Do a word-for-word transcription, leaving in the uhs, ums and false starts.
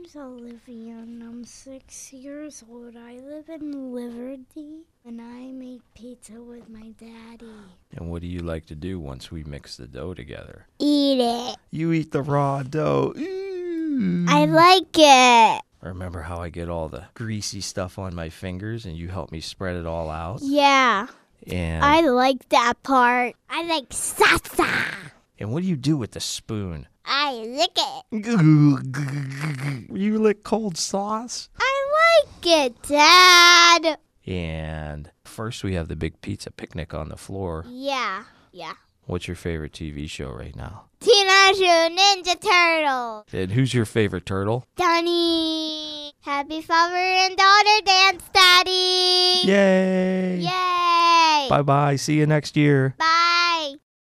name's Olivia and I'm six years old. I live in Liberty and I make pizza with my daddy. And what do you like to do once we mix the dough together? Eat it. You eat the raw dough. Ooh. I like it. Remember how I get all the greasy stuff on my fingers and you help me spread it all out? Yeah. And I like that part. I like salsa. And what do you do with the spoon? I lick it. You lick cold sauce? I like it, Dad. And first we have the big pizza picnic on the floor. Yeah. Yeah. What's your favorite T V show right now? Teenage Mutant Ninja Turtles. And who's your favorite turtle? Donnie. Happy father and daughter dance, Daddy. Yay! Yay. Bye-bye. See you next year. Bye.